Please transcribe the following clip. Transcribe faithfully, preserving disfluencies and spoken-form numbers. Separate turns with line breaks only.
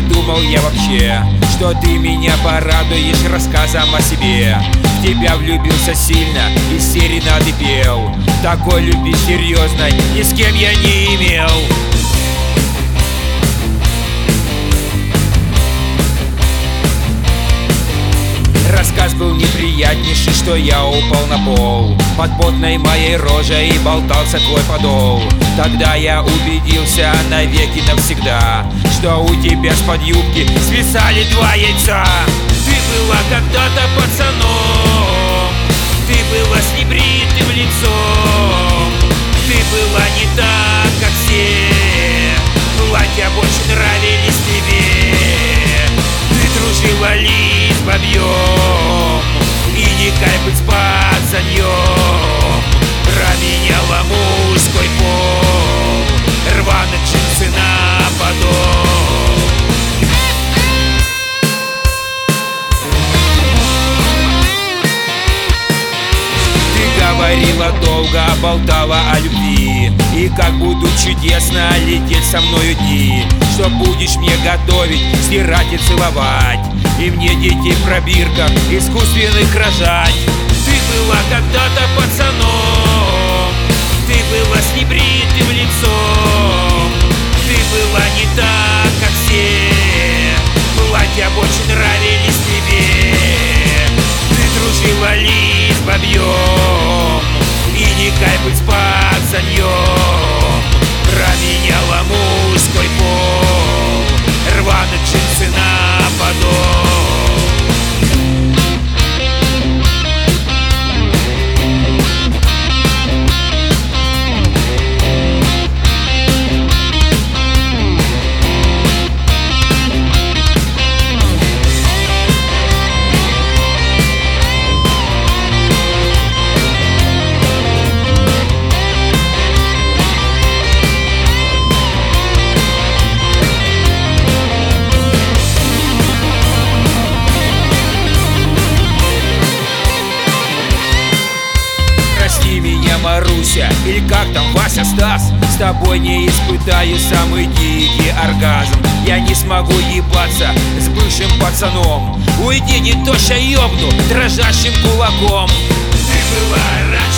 думал я вообще, что ты меня порадуешь рассказом о себе. В тебя влюбился сильно, из серенады пел. Такой любви серьезной ни с кем я не имел. Рассказ был неприятнейший, что я упал на пол под потной моей рожей и болтался твой подол. Тогда я убедился навеки навсегда, что у тебя с-под юбки свисали два яйца. Ты была когда-то пацаном, ты была с небритым лицом, ты была не так, как все, платья больше нравились тебе. Ты дружила лишь с бабьем, и не кайф быть с пацаньем. Променяла мужской пол, рваные джинсы на подол. Ты говорила долго, болтала о любви, и как буду чудесно лететь со мною дни. Что будешь мне готовить, стирать и целовать, и мне детей в пробирках искусственных рожать. Ты была когда-то пацаном, ты была с небритым лицом, ты была не так, как все, платья больше нравились тебе. Ты дружила лишь с бабьем, и не кайф быть с пацаньем. Променяла мужской пол, рваные джинсы на подол. Маруся, или как там Вася, Стас, с тобой не испытаю самый дикий оргазм. Я не смогу ебаться с бывшим пацаном. Уйди, не то ща ёбну дрожащим кулаком. Ты была